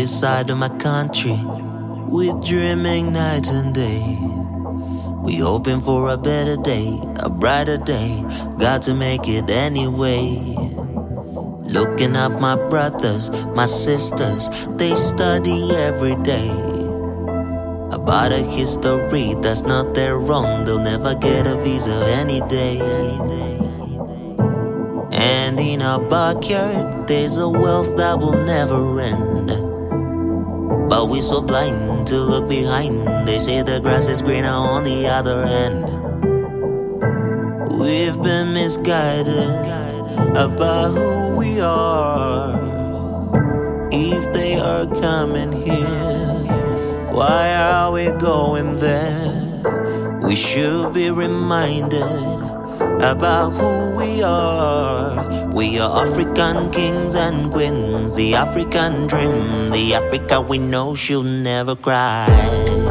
this side of my country, we're dreaming night and day. We hoping for a better day, a brighter day. Got to make it anyway. Looking at my brothers, my sisters, they study every day about a history that's not their own. They'll never get a visa any day. And in our backyard, there's a wealth that will never end. But we're so blind to look behind. They say the grass is greener on the other end. We've been misguided about who we are. If they are coming here, why are we going there? We should be reminded about who we are. We are African kings and queens, the African dream, the Africa we know she'll never cry.